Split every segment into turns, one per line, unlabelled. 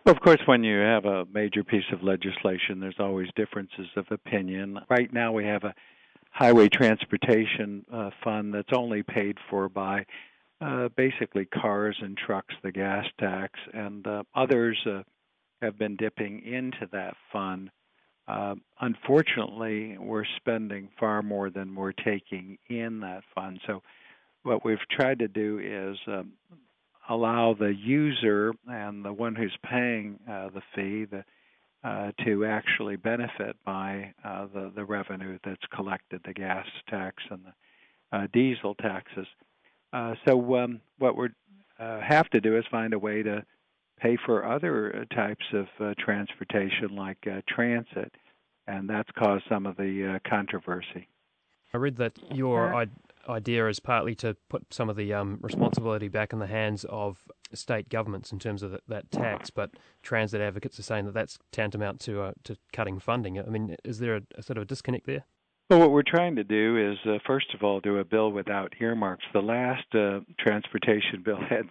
Of course, when you have a major piece of legislation, there's always differences of opinion. Right now, we have a highway transportation fund that's only paid for by basically cars and trucks, the gas tax, and others have been dipping into that fund. Unfortunately, we're spending far more than we're taking in that fund. So what we've tried to do is allow the user and the one who's paying the fee to actually benefit by the revenue that's collected, the gas tax and the diesel taxes. So what we have to do is find a way to pay for other types of transportation like transit, and that's caused some of the controversy.
I read that your idea is partly to put some of the responsibility back in the hands of state governments in terms of that tax, but transit advocates are saying that that's tantamount to cutting funding. I mean, is there a sort of a disconnect there?
Well, what we're trying to do is, first of all, do a bill without earmarks. The last transportation bill had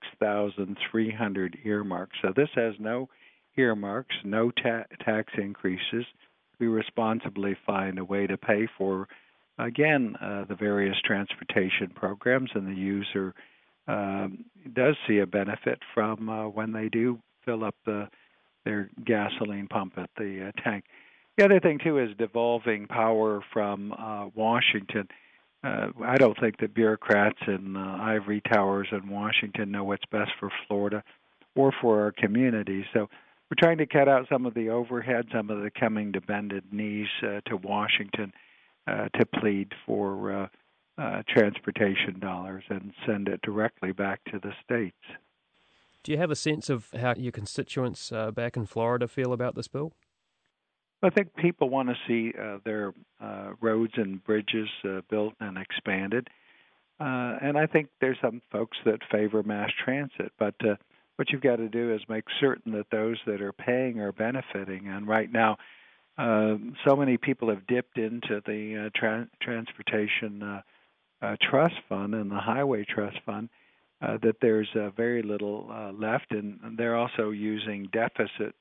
6,300 earmarks. So this has no earmarks, no tax increases. We responsibly find a way to pay for, again, the various transportation programs, and the user does see a benefit from when they do fill up their gasoline pump at the tank. The other thing, too, is devolving power from Washington. I don't think that bureaucrats in ivory towers in Washington know what's best for Florida or for our community. So we're trying to cut out some of the overhead, some of the coming to bended knees to Washington to plead for transportation dollars and send it directly back to the states.
Do you have a sense of how your constituents back in Florida feel about this bill?
I think people want to see their roads and bridges built and expanded. And I think there's some folks that favor mass transit. But what you've got to do is make certain that those that are paying are benefiting. And right now, so many people have dipped into the transportation trust fund and the highway trust fund that there's very little left. And they're also using deficit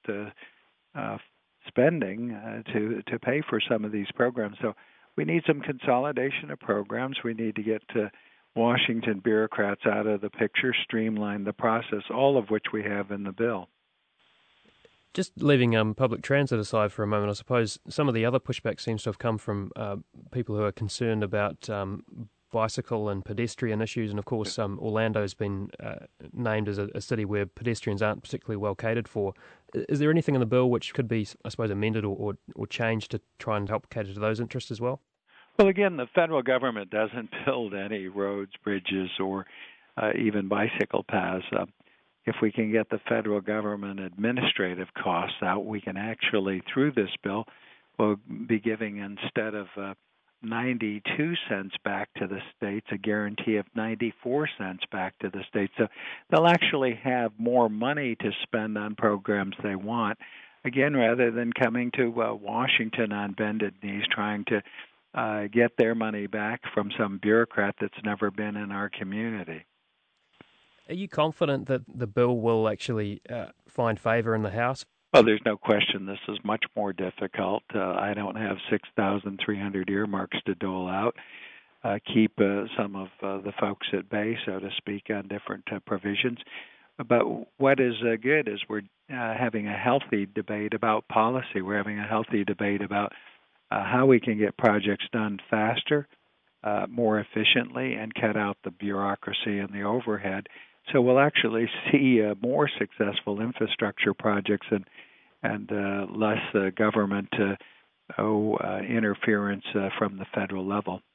spending to pay for some of these programs. So we need some consolidation of programs. We need to get Washington bureaucrats out of the picture, streamline the process, all of which we have in the bill.
Just leaving public transit aside for a moment, I suppose some of the other pushback seems to have come from people who are concerned about bicycle and pedestrian issues, and of course Orlando's been named as a city where pedestrians aren't particularly well catered for. Is there anything in the bill which could be, I suppose, amended or changed to try and help cater to those interests as well?
Well, again, the federal government doesn't build any roads, bridges, or even bicycle paths. If we can get the federal government administrative costs out, we can actually, through this bill, we'll be giving, instead of 92 cents back to the states, a guarantee of 94 cents back to the states. So they'll actually have more money to spend on programs they want, again, rather than coming to Washington on bended knees trying to get their money back from some bureaucrat that's never been in our community.
Are you confident that the bill will actually find favor in the House?
Well, there's no question this is much more difficult. I don't have 6,300 earmarks to dole out. Keep some of the folks at bay, so to speak, on different provisions. But what is good is we're having a healthy debate about policy. We're having a healthy debate about how we can get projects done faster, more efficiently, and cut out the bureaucracy and the overhead. So we'll actually see more successful infrastructure projects and less government interference from the federal level.